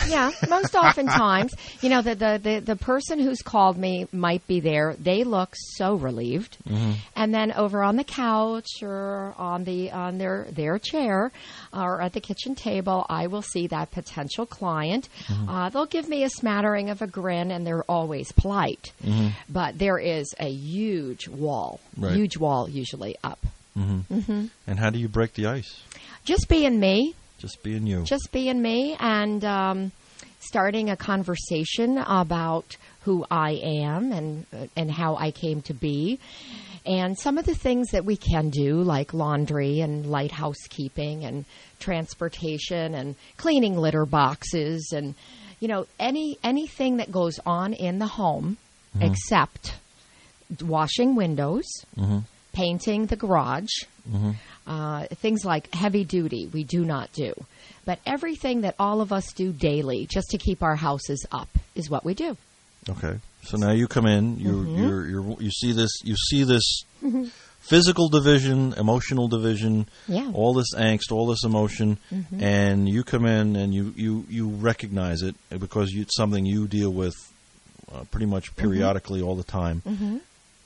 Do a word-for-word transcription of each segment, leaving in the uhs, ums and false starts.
yeah. Most oftentimes, you know, the, the, the, the person who's called me might be there. They look so relieved. Mm-hmm. And then over on the couch or on the on their, their chair or at the kitchen table, I will see that potential client. Mm-hmm. Uh, they'll give me a smattering of a grin, and they're always polite. Mm-hmm. But there is a huge wall, right. huge wall usually up. Mm-hmm. Mm-hmm. And how do you break the ice? Just being me. Just being you. Just being me and um, starting a conversation about who I am and and how I came to be. And some of the things that we can do, like laundry and light housekeeping and transportation and cleaning litter boxes and, you know, any anything that goes on in the home mm-hmm. except washing windows, mm-hmm. painting the garage, mm-hmm. uh, things like heavy duty we do not do. But everything that all of us do daily just to keep our houses up is what we do. Okay. So now you come in, you mm-hmm. you're, you're, you see this, you see this mm-hmm. physical division, emotional division, yeah. all this angst, all this emotion, mm-hmm. and you come in and you, you, you recognize it because you, it's something you deal with uh, pretty much periodically mm-hmm. all the time. Mm-hmm.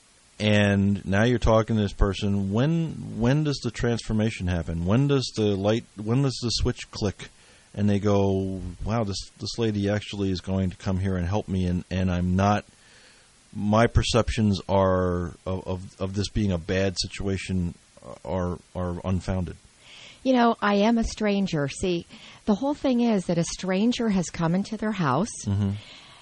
And now you're talking to this person. When when does the transformation happen? When does the light? When does the switch click? And they go, "Wow, this this lady actually is going to come here and help me." And, and I'm not. My perceptions are of, of of this being a bad situation are are unfounded. You know, I am a stranger. See, the whole thing is that a stranger has come into their house, mm-hmm.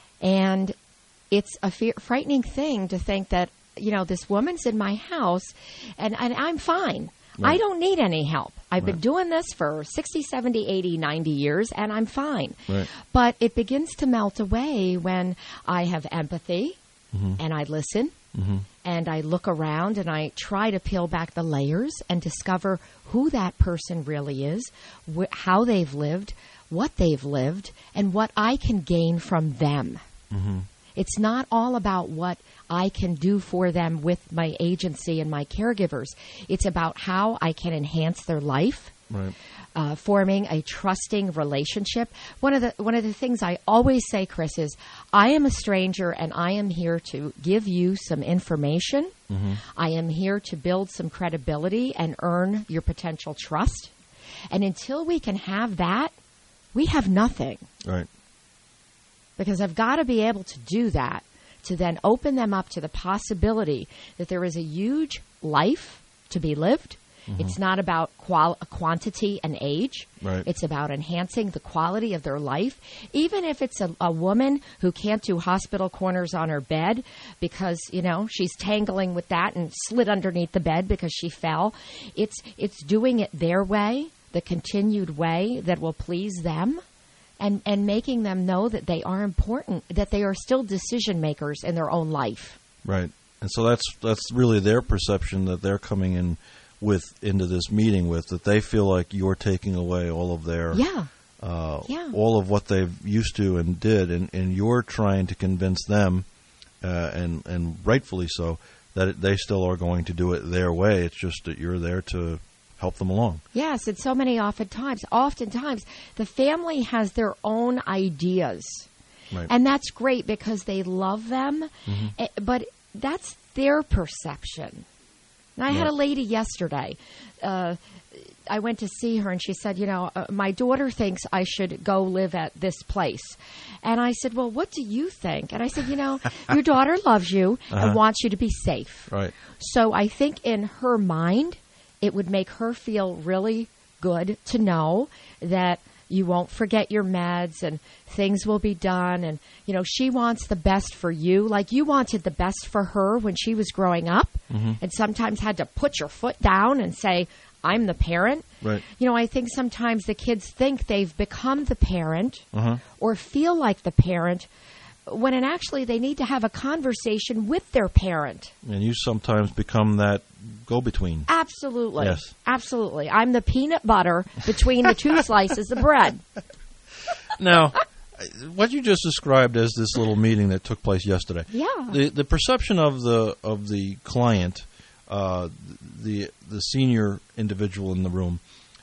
and it's a fear, frightening thing to think that, you know, this woman's in my house, and, and I'm fine. Right. I don't need any help. I've right. been doing this for sixty, seventy, eighty, ninety years, and I'm fine. Right. But it begins to melt away when I have empathy, mm-hmm. and I listen, mm-hmm. and I look around, and I try to peel back the layers and discover who that person really is, wh- how they've lived, what they've lived, and what I can gain from them. Mm-hmm. It's not all about what I can do for them with my agency and my caregivers. It's about how I can enhance their life, right. uh, forming a trusting relationship. One of the one of the things I always say, Chris, is I am a stranger and I am here to give you some information. Mm-hmm. I am here to build some credibility and earn your potential trust. And until we can have that, we have nothing. Right. Because I've got to be able to do that, to then open them up to the possibility that there is a huge life to be lived. Mm-hmm. It's not about qual- quantity and age. Right. It's about enhancing the quality of their life. Even if it's a, a woman who can't do hospital corners on her bed because, you know, she's tangling with that and slid underneath the bed because she fell. It's, it's doing it their way, the continued way that will please them. And, and making them know that they are important, that they are still decision makers in their own life. Right. And so that's that's really their perception that they're coming in with into this meeting with, that they feel like you're taking away all of their yeah. Uh, yeah. all of what they've used to and did, and, and you're trying to convince them, uh, and and rightfully so, that it, they still are going to do it their way. It's just that you're there to help them along. Yes, and so many oftentimes, oftentimes, the family has their own ideas. Right. And that's great because they love them, mm-hmm. but that's their perception. And I yeah. had a lady yesterday. Uh, I went to see her, and she said, you know, uh, my daughter thinks I should go live at this place. And I said, well, what do you think? And I said, you know, your daughter loves you uh-huh. and wants you to be safe. Right. So I think in her mind, it would make her feel really good to know that you won't forget your meds and things will be done. And, you know, she wants the best for you. Like you wanted the best for her when she was growing up, mm-hmm. and sometimes had to put your foot down and say, I'm the parent. Right. You know, I think sometimes the kids think they've become the parent uh-huh. or feel like the parent, when in actually they need to have a conversation with their parent. And you sometimes become that go-between. Absolutely. Yes. Absolutely. I'm the peanut butter between the two slices of bread. Now, what you just described as this little meeting that took place yesterday. Yeah. The the perception of the of the client, uh, the the senior individual in the room,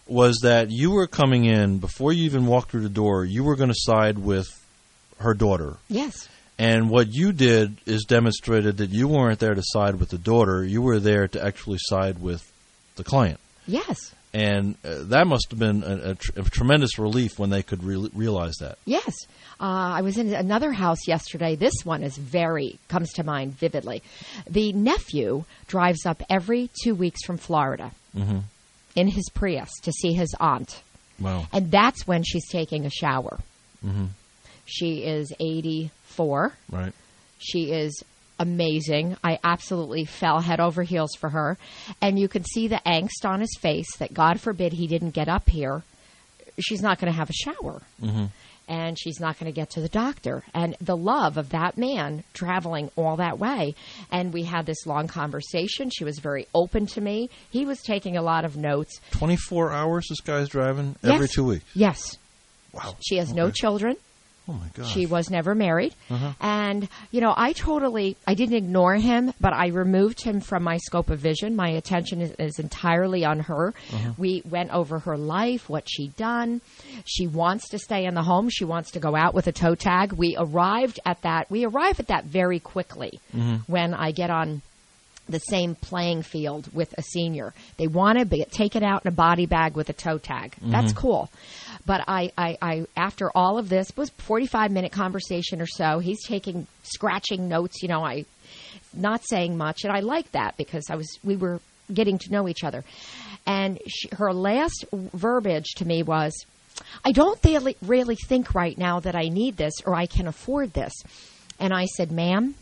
was that you were coming in, before you even walked through the door, you were going to side with her daughter. Yes. And what you did is demonstrated that you weren't there to side with the daughter. You were there to actually side with the client. Yes. And uh, that must have been a, a, tr- a tremendous relief when they could re- realize that. Yes. Uh, I was in another house yesterday. This one is very, comes to mind vividly. The nephew drives up every two weeks from Florida Mm-hmm. in his Prius to see his aunt. Wow. And that's when she's taking a shower. Mm-hmm. She is eighty-four. Right. She is amazing. I absolutely fell head over heels for her. And you can see the angst on his face that, God forbid, he didn't get up here. She's not going to have a shower. Mm-hmm. And she's not going to get to the doctor. And the love of that man traveling all that way. And we had this long conversation. She was very open to me. He was taking a lot of notes. twenty-four hours this guy's driving Yes. every two weeks? Yes. Wow. She has no Okay. children. Oh, my gosh. She was never married. Uh-huh. And, you know, I totally, I didn't ignore him, but I removed him from my scope of vision. My attention is, is entirely on her. Uh-huh. We went over her life, what she'd done. She wants to stay in the home. She wants to go out with a toe tag. We arrived at that. We arrive at that very quickly Mm-hmm. when I get on the same playing field with a senior. They want to be, take it out in a body bag with a toe tag. That's cool. But I, I, I, after all of this, it was forty-five minute conversation or so. He's taking, scratching notes, you know, I, not saying much. And I liked that because I was, we were getting to know each other. And she, her last verbiage to me was, I don't really, really think right now that I need this or I can afford this. And I said, ma'am,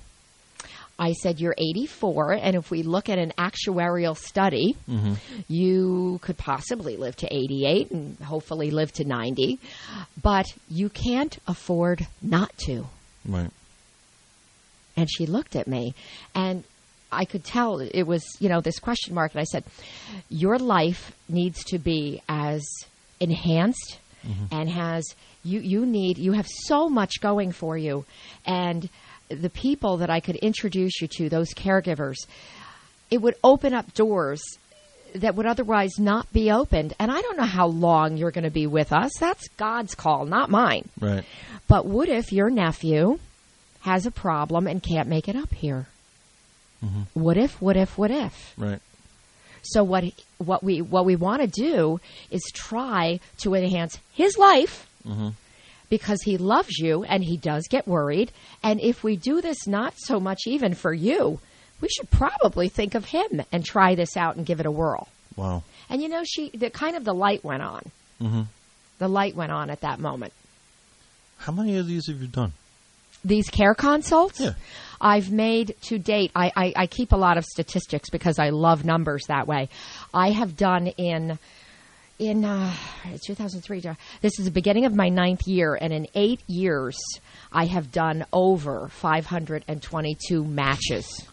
I said, you're eighty-four, and if we look at an actuarial study, Mm-hmm. you could possibly live to eighty-eight and hopefully live to ninety, but you can't afford not to. Right. And she looked at me, and I could tell it was, you know, this question mark, and I said, your life needs to be as enhanced Mm-hmm. and has, you, you need, you have so much going for you, and the people that I could introduce you to, those caregivers, it would open up doors that would otherwise not be opened. And I don't know how long you're going to be with us. That's God's call, not mine. Right. But what if your nephew has a problem and can't make it up here? Mm-hmm. What if, what if, what if? Right. So what what we what we want to do is try to enhance his life. Mm-hmm. Because he loves you and he does get worried. And if we do this not so much even for you, we should probably think of him and try this out and give it a whirl. Wow. And, you know, she the kind of the light went on. Mm-hmm. The light went on at that moment. How many of these have you done? These care consults, Yeah. I've made to date, I, I, I keep a lot of statistics because I love numbers that way. I have done in... In uh, two thousand three, this is the beginning of my ninth year, and in eight years, I have done over five hundred twenty-two matches.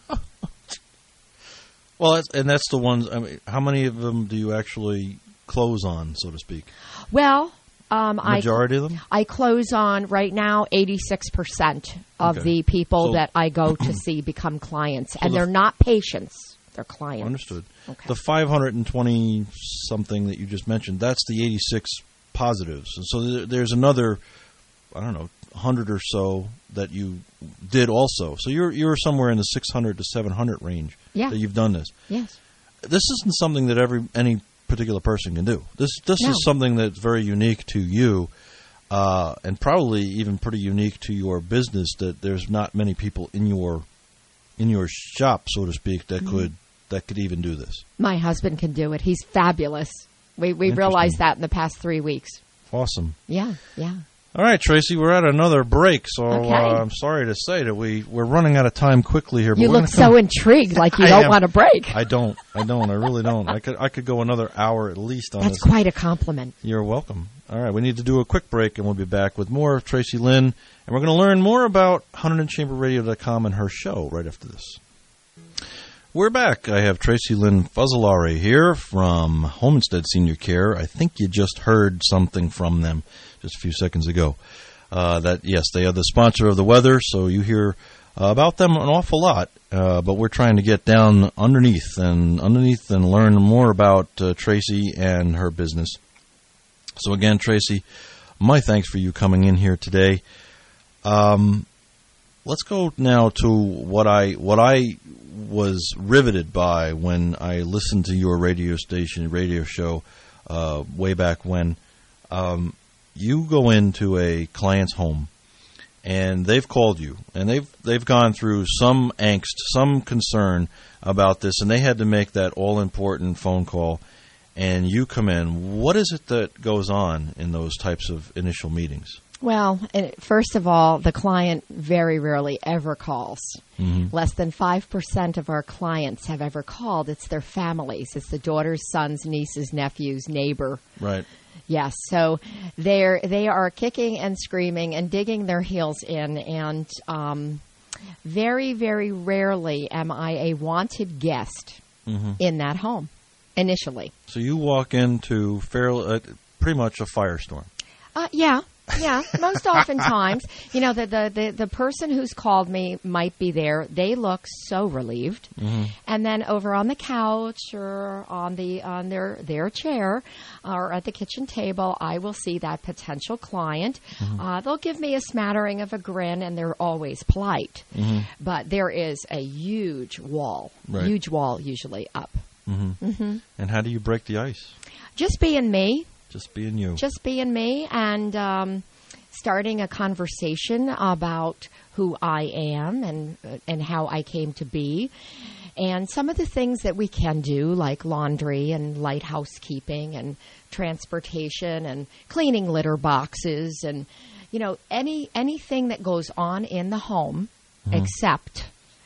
Well, that's, and that's the ones, I mean, how many of them do you actually close on, so to speak? Well, um, Majority I, of them? I close on right now eighty-six percent of Okay. the people So- that I go to see become clients, and the they're f- not patients. They're clients. Understood. Okay. The five hundred twenty something that you just mentioned, that's the eighty-six positives. And so there- there's another, I don't know, one hundred or so that you did also. So you're you're somewhere in the six hundred to seven hundred range Yeah. that you've done this. Yes. This isn't something that every any particular person can do. This this No. is something that's very unique to you, uh, and probably even pretty unique to your business. That there's not many people in your in your shop, so to speak, that Mm-hmm. could that could even do this. My husband can do it. He's fabulous. We we Interesting. realized that in the past three weeks. Awesome. Yeah, yeah. All right, Tracy, we're at another break, so Okay. uh, I'm sorry to say that we we're running out of time quickly here. But You we're look gonna come- so intrigued, like you I don't am. want a break. I don't. I don't. I really don't. I could I could go another hour at least on That's this. quite a compliment. You're welcome. All right, we need to do a quick break, and we'll be back with more of Tracy Lynn, and we're going to learn more about one hundred chamber radio dot com and her show right after this. We're back. I have Tracy Lynn Fuzzolari here from Homestead Senior Care. I think you just heard something from them just a few seconds ago. Uh, that yes, they are the sponsor of the weather, so you hear uh, about them an awful lot, uh, but we're trying to get down underneath and underneath and learn more about uh, Tracy and her business. So again, Tracy, my thanks for you coming in here today. Um, let's go now to what I what I was riveted by when I listened to your radio station, radio show, uh, way back when. Um, you go into a client's home, and they've called you, and they've they've gone through some angst, some concern about this, and they had to make that all-important phone call, and you come in. What is it that goes on in those types of initial meetings? Well, first of all, the client very rarely ever calls. Mm-hmm. Less than five percent of our clients have ever called. It's their families. It's the daughters, sons, nieces, nephews, neighbor. Right. Yes. So they're, they are kicking and screaming and digging their heels in. And um, very, very rarely am I a wanted guest mm-hmm. in that home initially. So you walk into fairly, uh, pretty much a firestorm. Uh, yeah. Yeah, most oftentimes, you know, the, the, the, the person who's called me might be there. They look so relieved. Mm-hmm. And then over on the couch or on the on their, their chair or at the kitchen table, I will see that potential client. Mm-hmm. Uh, they'll give me a smattering of a grin, and they're always polite. Mm-hmm. But there is a huge wall, right. huge wall usually up. Mm-hmm. Mm-hmm. And how do you break the ice? Just being me. Just being you. Just being me and um, starting a conversation about who I am and uh, and how I came to be. And some of the things that we can do, like laundry and light housekeeping and transportation and cleaning litter boxes and, you know, any anything that goes on in the home mm-hmm. except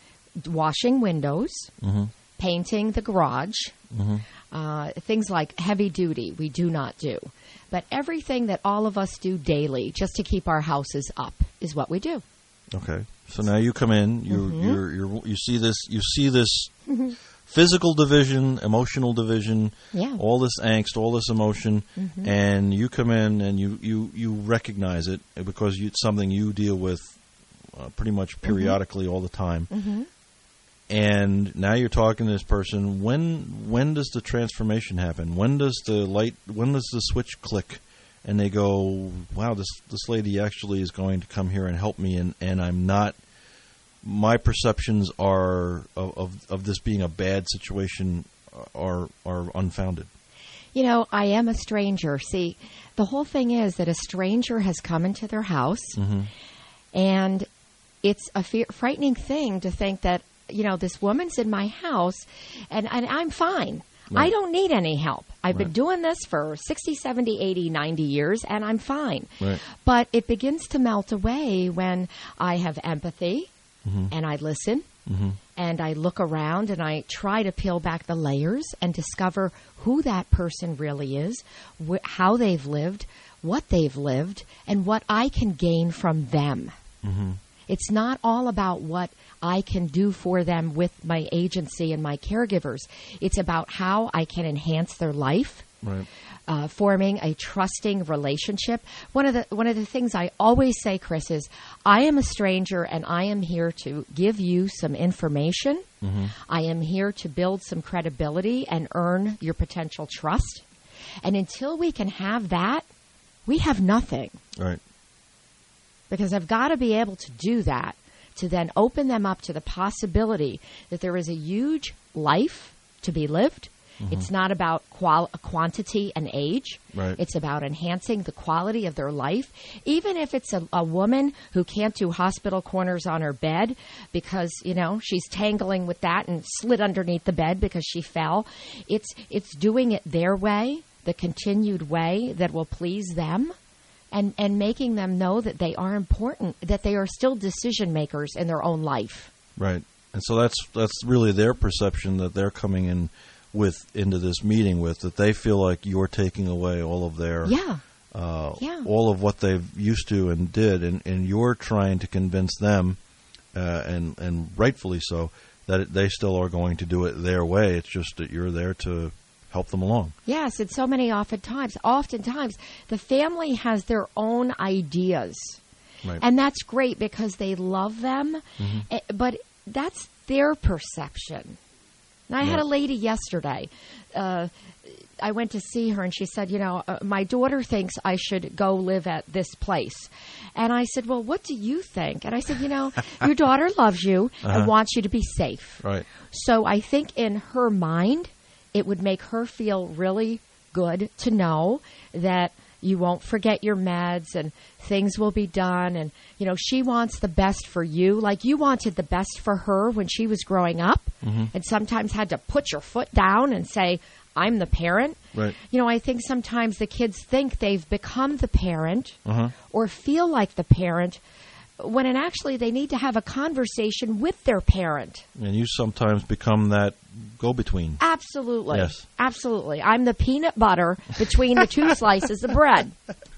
washing windows, mm-hmm. painting the garage, mm-hmm. Uh, things like heavy duty, we do not do. But everything that all of us do daily just to keep our houses up is what we do. Okay. So now you come in, you mm-hmm. you're, you're, you see this, you see this mm-hmm. physical division, emotional division, yeah. all this angst, all this emotion, mm-hmm. and you come in and you, you, you recognize it because you, it's something you deal with uh, pretty much periodically mm-hmm. all the time. Mm-hmm. And now you're talking to this person. When when does the transformation happen? When does the light? When does the switch click? And they go, "Wow, this this lady actually is going to come here and help me." And, and I'm not. My perceptions are of, of of this being a bad situation are are unfounded. You know, I am a stranger. See, the whole thing is that a stranger has come into their house, mm-hmm. and it's a fear, frightening thing to think that. You know, this woman's in my house, and, and I'm fine. Right. I don't need any help. I've right. been doing this for sixty, seventy, eighty, ninety years, and I'm fine. Right. But it begins to melt away when I have empathy, mm-hmm. and I listen, mm-hmm. and I look around, and I try to peel back the layers and discover who that person really is, wh- how they've lived, what they've lived, and what I can gain from them. Mm-hmm. It's not all about what I can do for them with my agency and my caregivers. It's about how I can enhance their life, right. uh, forming a trusting relationship. One of the one of the things I always say, Chris, is I am a stranger and I am here to give you some information. Mm-hmm. I am here to build some credibility and earn your potential trust. And until we can have that, we have nothing. Right. Because I've got to be able to do that, to then open them up to the possibility that there is a huge life to be lived. Mm-hmm. It's not about qual- quantity and age. Right. It's about enhancing the quality of their life. Even if it's a, a woman who can't do hospital corners on her bed because, you know, she's tangling with that and slid underneath the bed because she fell. It's it's doing it their way, the continued way that will please them. And, and making them know that they are important, that they are still decision makers in their own life. Right. And so that's that's really their perception that they're coming in with into this meeting with, that they feel like you're taking away all of their yeah. Uh, yeah. all of what they've used to and did, and, and you're trying to convince them, uh, and and rightfully so, that it, they still are going to do it their way. It's just that you're there to help them along. Yes, and so many oftentimes, oftentimes the family has their own ideas Right. And that's great because they love them, Mm-hmm. eh, but that's their perception. And I had Yeah. a lady yesterday. Uh, I went to see her, and she said, you know, uh, my daughter thinks I should go live at this place. And I said, well, what do you think? And I said, you know, your daughter loves you Uh-huh. and wants you to be safe. Right. So I think in her mind, it would make her feel really good to know that you won't forget your meds and things will be done. And, you know, she wants the best for you. Like you wanted the best for her when she was growing up, Mm-hmm. and sometimes had to put your foot down and say, I'm the parent. Right. You know, I think sometimes the kids think they've become the parent Uh-huh. or feel like the parent, when in actually they need to have a conversation with their parent. And you sometimes become that go-between. Absolutely. Yes. Absolutely. I'm the peanut butter between the two slices of bread.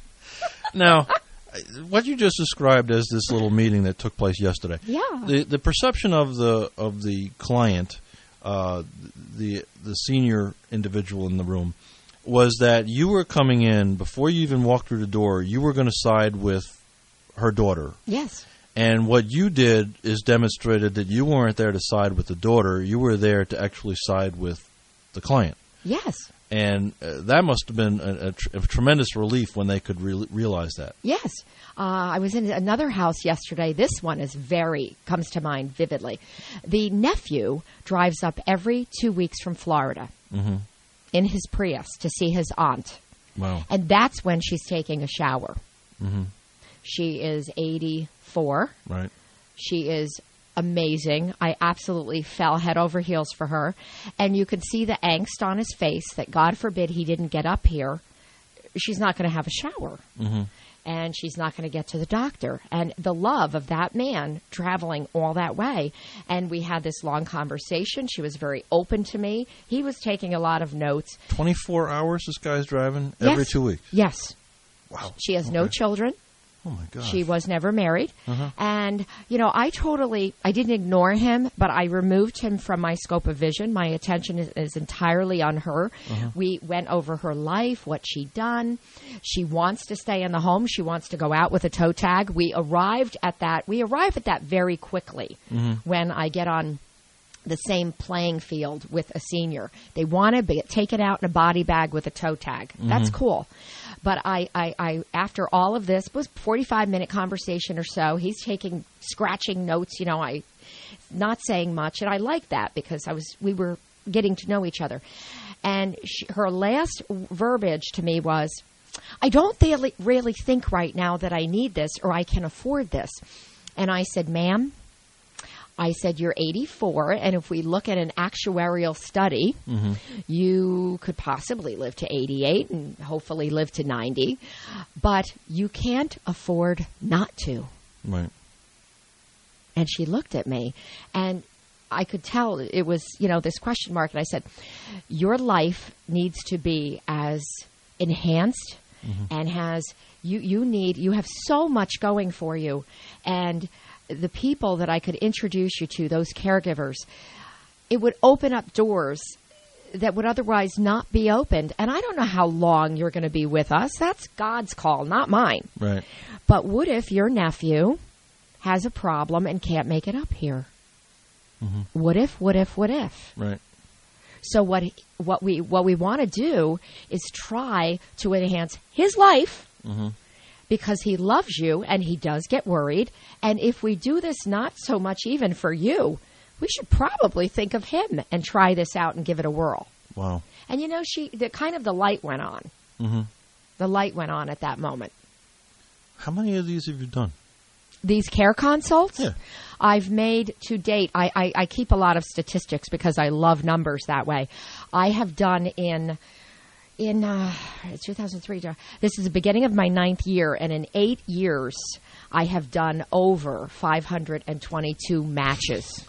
Now, what you just described as this little meeting that took place yesterday. Yeah. The the perception of the of the client, uh, the the senior individual in the room, was that you were coming in before you even walked through the door. You were going to side with her daughter. Yes. And what you did is demonstrated that you weren't there to side with the daughter. You were there to actually side with the client. Yes. And uh, that must have been a, a, tr- a tremendous relief when they could re- realize that. Yes. Uh, I was in another house yesterday. This one is very, comes to mind vividly. The nephew drives up every two weeks from Florida Mm-hmm. in his Prius to see his aunt. Wow. And that's when she's taking a shower. Mm-hmm. She is eighty-four. Right. She is amazing. I absolutely fell head over heels for her. And you can see the angst on his face that God forbid he didn't get up here. She's not going to have a shower. Mm-hmm. And she's not going to get to the doctor. And the love of that man traveling all that way. And we had this long conversation. She was very open to me. He was taking a lot of notes. twenty-four hours this guy's driving every Yes. two weeks. Yes. Wow. She has no Okay. children. Oh, my God. She was never married. Uh-huh. And, you know, I totally, I didn't ignore him, but I removed him from my scope of vision. My attention is, is entirely on her. Uh-huh. We went over her life, what she'd done. She wants to stay in the home. She wants to go out with a toe tag. We arrived at that. We arrive at that very quickly Mm-hmm. when I get on the same playing field with a senior. They want to be, take it out in a body bag with a toe tag. That's cool. But I, I, I, after all of this, it was a forty-five minute conversation or so. He's taking, scratching notes, you know, I, not saying much. And I like that because I was, we were getting to know each other. And she, her last verbiage to me was, I don't really, really think right now that I need this or I can afford this. And I said, ma'am, I said, you're eighty-four, and if we look at an actuarial study, Mm-hmm. you could possibly live to eighty-eight and hopefully live to ninety, but you can't afford not to. Right. And she looked at me, and I could tell it was, you know, this question mark, and I said, your life needs to be as enhanced and has, you, you need, you have so much going for you, and the people that I could introduce you to, those caregivers, it would open up doors that would otherwise not be opened. And I don't know how long you're going to be with us. That's God's call, not mine. Right. But what if your nephew has a problem and can't make it up here? Mm-hmm. What if, what if, what if? Right. So what what we what we want to do is try to enhance his life. Mm-hmm. Because he loves you and he does get worried. And if we do this not so much even for you, we should probably think of him and try this out and give it a whirl. Wow. And you know, she the kind of the light went on. Mm-hmm. The light went on at that moment. How many of these have you done? These care consults, Yeah. I've made to date, I, I, I keep a lot of statistics because I love numbers that way. I have done in... In uh, two thousand three, this is the beginning of my ninth year, and in eight years, I have done over five hundred twenty-two matches.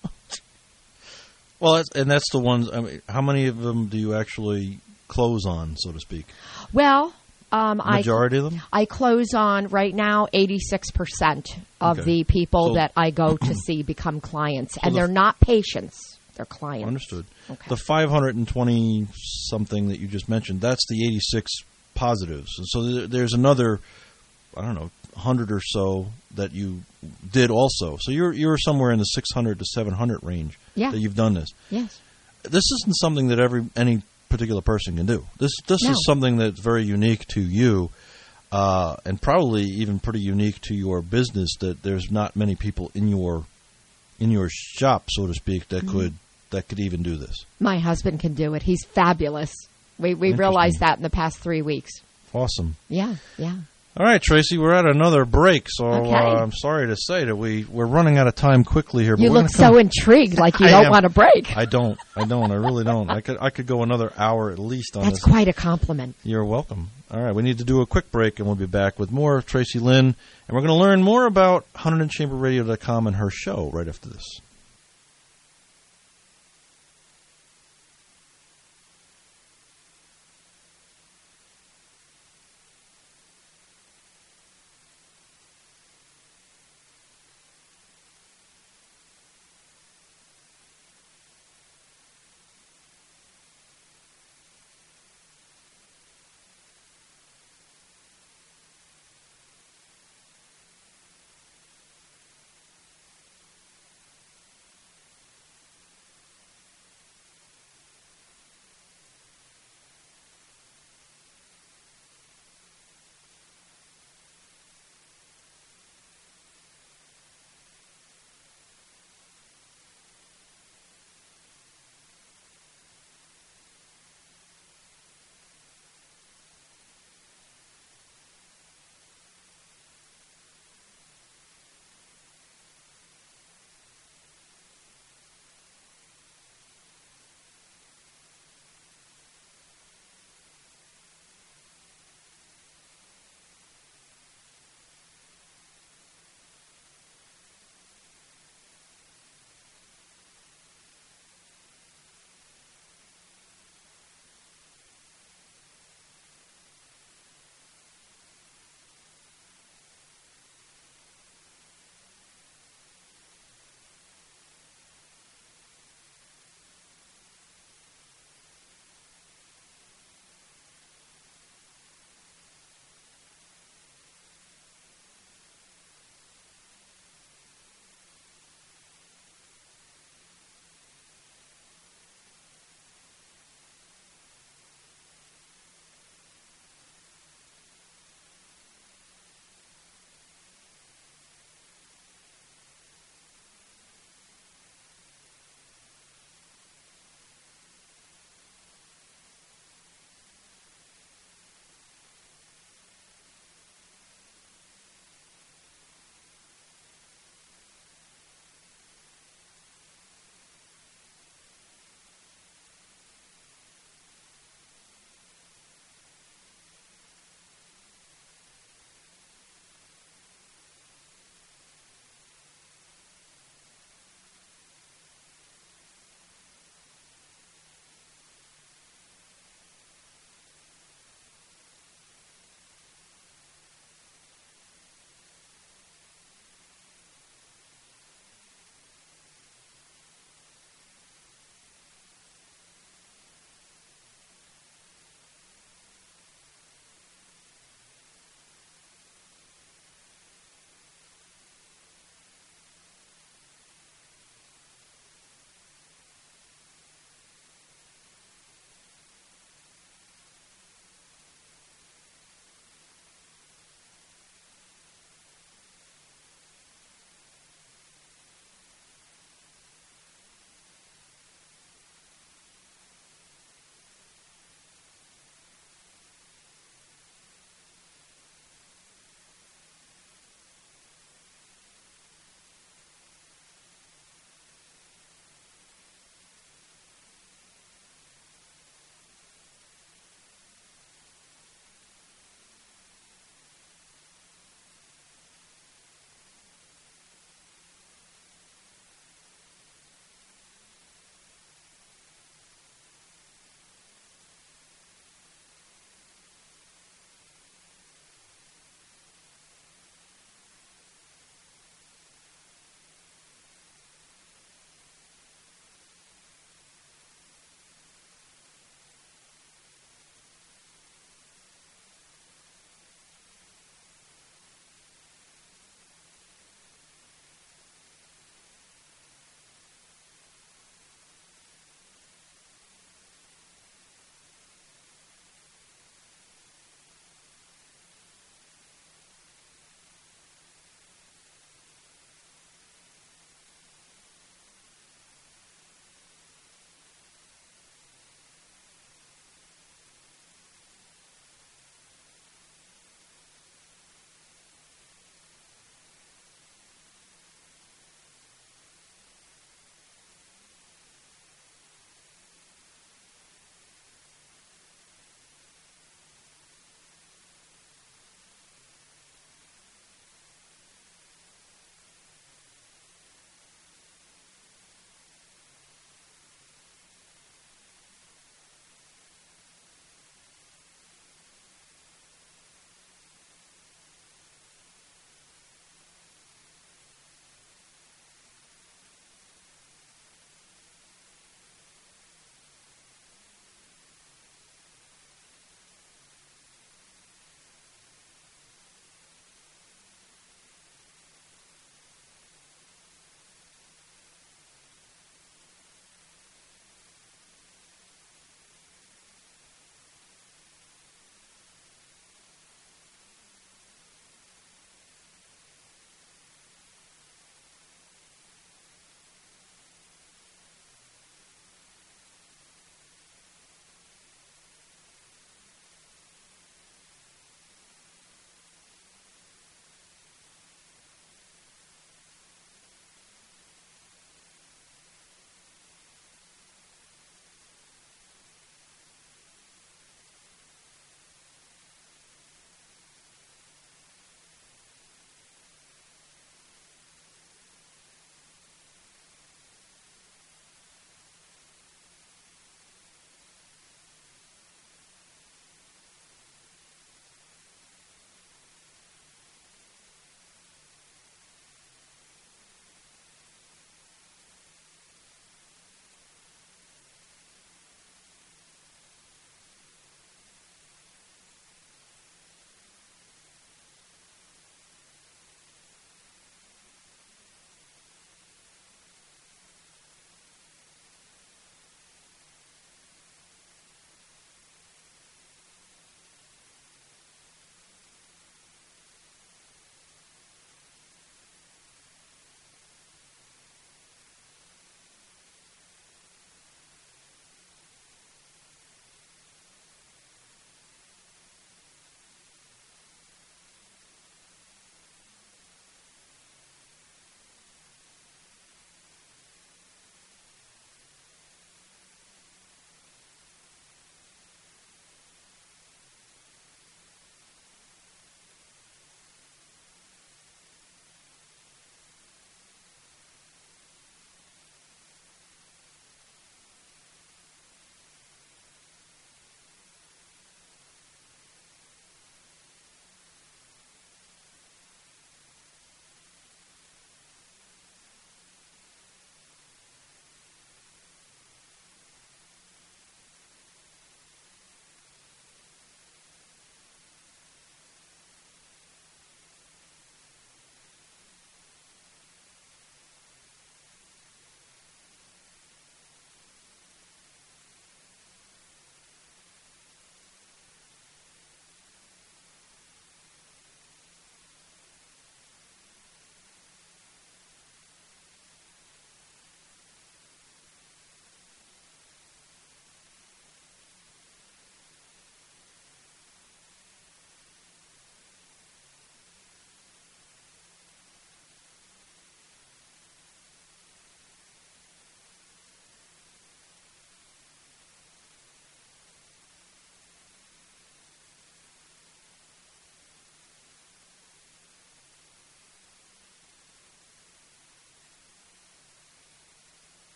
Well, that's, and that's the ones. I mean, how many of them do you actually close on, so to speak? Well, um, I Majority of them. I close on right now eighty-six percent of Okay. the people So- that I go to see become clients, and the- they're not patients; they're clients. Understood. Okay. The five hundred twenty something that you just mentioned, that's the eighty-six positives. And so there- there's another, I don't know, hundred or so that you did also. So you're you're somewhere in the six hundred to seven hundred range Yeah. that you've done this. Yes. This isn't something that every any particular person can do. This this No. is something that's very unique to you, uh, and probably even pretty unique to your business. That there's not many people in your in your shop, so to speak, that Mm-hmm. could that could even do this. My husband can do it. He's fabulous. We we Interesting. realized that in the past three weeks. Awesome. Yeah, yeah. All right, Tracy, we're at another break, so Okay. uh, I'm sorry to say that we, we're running out of time quickly here. But You we're look gonna come- so intrigued, like you I don't am. want to break. I don't. I don't. I really don't. I could I could go another hour at least on That's this. quite a compliment. You're welcome. All right, we need to do a quick break, and we'll be back with more of Tracy Lynn, and we're going to learn more about Hunted and Chamber Radio dot com and her show right after this.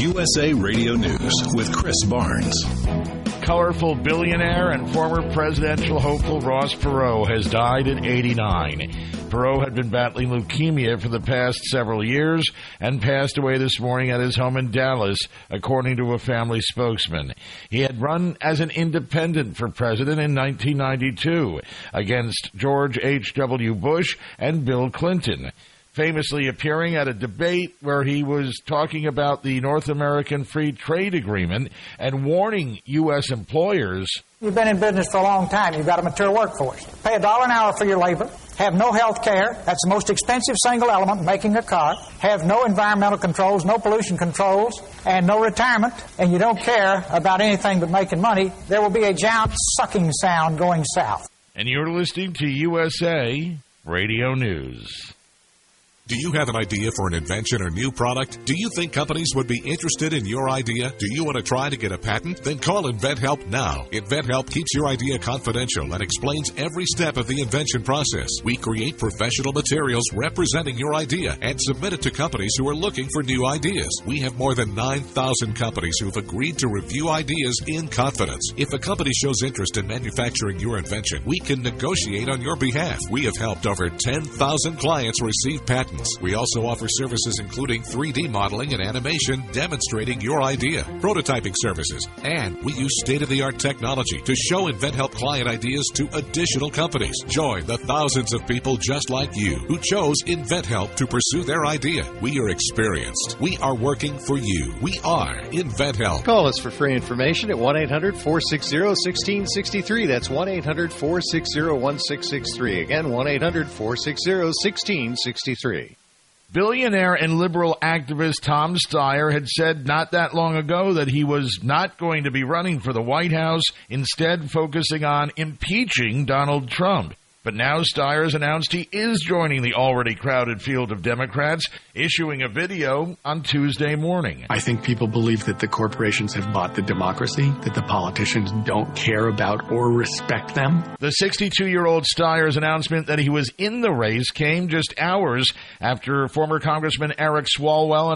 U S A Radio News with Chris Barnes. Colorful billionaire and former presidential hopeful Ross Perot has died at eighty-nine. Perot had been battling leukemia for the past several years and passed away this morning at his home in Dallas, according to a family spokesman. He had run as an independent for president in nineteen ninety-two against George H W. Bush and Bill Clinton, famously appearing at a debate where he was talking about the North American Free Trade Agreement and warning U S employers. You've been in business for a long time. You've got a mature workforce. Pay a dollar an hour for your labor. Have no health care. That's the most expensive single element in making a car. Have no environmental controls, no pollution controls, and no retirement. And you don't care about anything but making money. There will be a giant sucking sound going south. And you're listening to U S A Radio News. Do you have an idea for an invention or new product? Do you think companies would be interested in your idea? Do you want to try to get a patent? Then call InventHelp now. InventHelp keeps your idea confidential and explains every step of the invention process. We create professional materials representing your idea and submit it to companies who are looking for new ideas. We have more than nine thousand companies who have agreed to review ideas in confidence. If a company shows interest in manufacturing your invention, we can negotiate on your behalf. We have helped over ten thousand clients receive patents. We also offer services including three D modeling and animation demonstrating your idea, prototyping services, and we use state-of-the-art technology to show InventHelp client ideas to additional companies. Join the thousands of people just like you who chose InventHelp to pursue their idea. We are experienced. We are working for you. We are InventHelp. Call us for free information at one eight hundred four six zero one six six three. That's one eight hundred four six zero one six six three. Again, one eight hundred four six zero one six six three. Billionaire and liberal activist Tom Steyer had said not that long ago that he was not going to be running for the White House, instead focusing on impeaching Donald Trump. But now Steyer has announced he is joining the already crowded field of Democrats, issuing a video on Tuesday morning. I think people believe that the corporations have bought the democracy, that the politicians don't care about or respect them. The sixty-two-year-old Steyer's announcement that he was in the race came just hours after former Congressman Eric Swalwell